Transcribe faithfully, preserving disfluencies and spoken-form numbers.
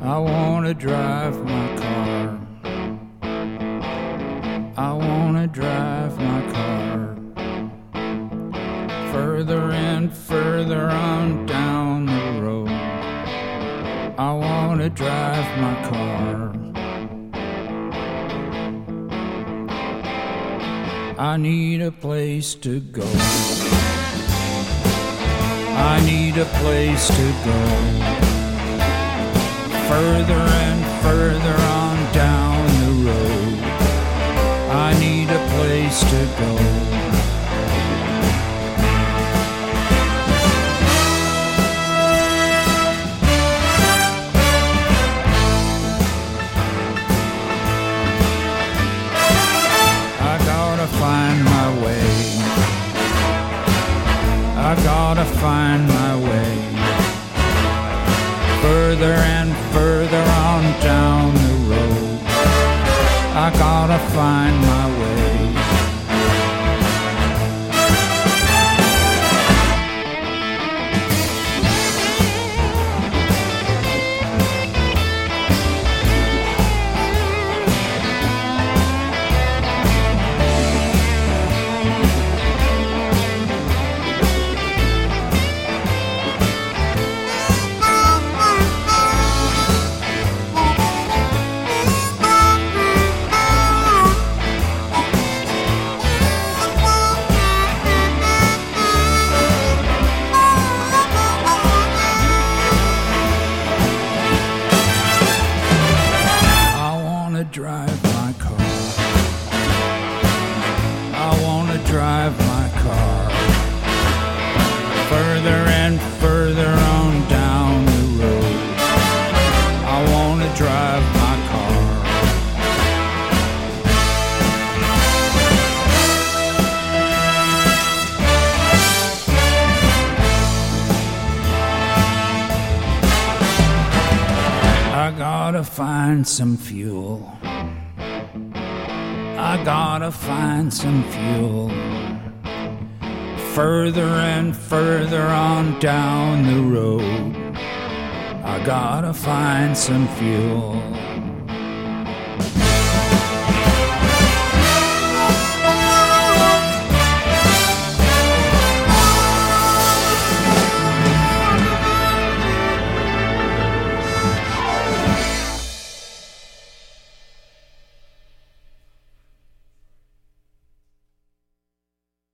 I wanna drive my car. I wanna drive my car further and further on down the road. I wanna drive my car. I need a place to go. I need a place to go further and further on down the road. I need a place to go. I gotta find my way. I gotta find my way further and further on down the road. I gotta find my way. Drive my car. I wanna drive my car further and further on down the road. I wanna drive my car. I gotta find some fuel. I gotta find some fuel further and further on down the road. I gotta find some fuel.